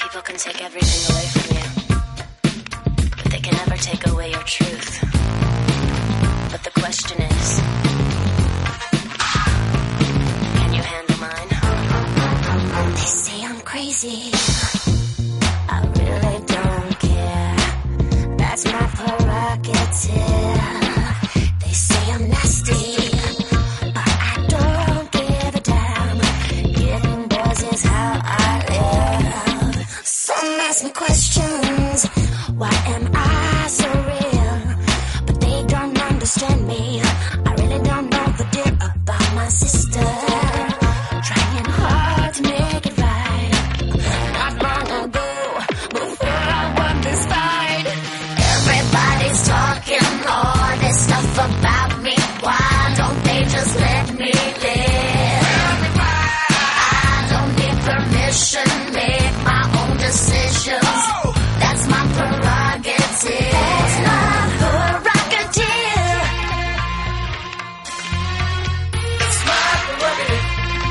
People can take everything away from you, but they can never take away your truth. But the question is, can you handle mine? They say I'm crazy. I really don't care. That's my prerogative. They say I'm nasty, but I don't give a damn. Getting boys is how I live. Some ask me questions. Why am I so real? But they don't understand me. I really don't know the deal about my sister. Trying hard to make it right. Not long ago, before I won this fight. Everybody's talking all this stuff about me. Why don't they just let me live? I don't need permission, make my own decisions. That's my prerogative. That's my prerogative. It's my prerogative.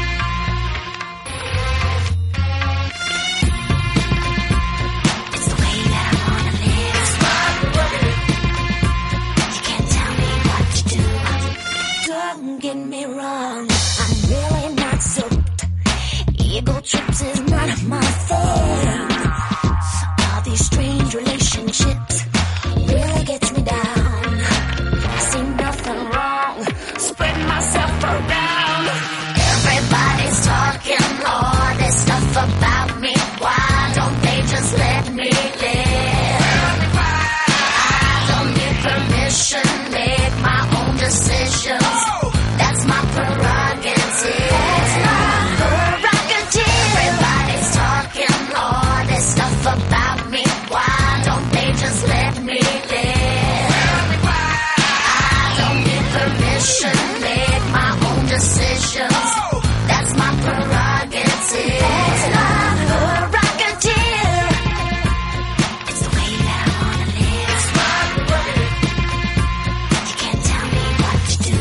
It's the way that I wanna live. It's my prerogative. You can't tell me what to do. Don't get me wrong, I'm really not soaked. Ego trips is none of my thing. All these strange relationships really gets me down. I see nothing wrong, spread myself around. Everybody's talking all this stuff about me. Why don't they just let me live? I don't need permission, make my own decisions. That's my prerogative. That's my prerogative. Everybody's talking all this stuff about me. Why don't they just let me live? I don't need permission, make my own decisions. That's my prerogative. That's my prerogative. It's the way that I wanna live. It's my prerogative. You can't tell me what to do.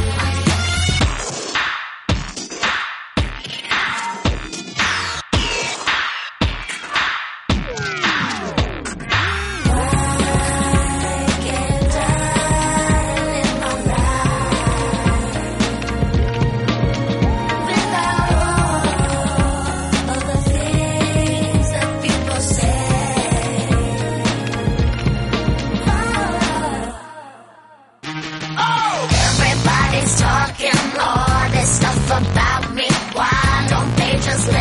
Everybody's talking all this stuff about me. Why don't they just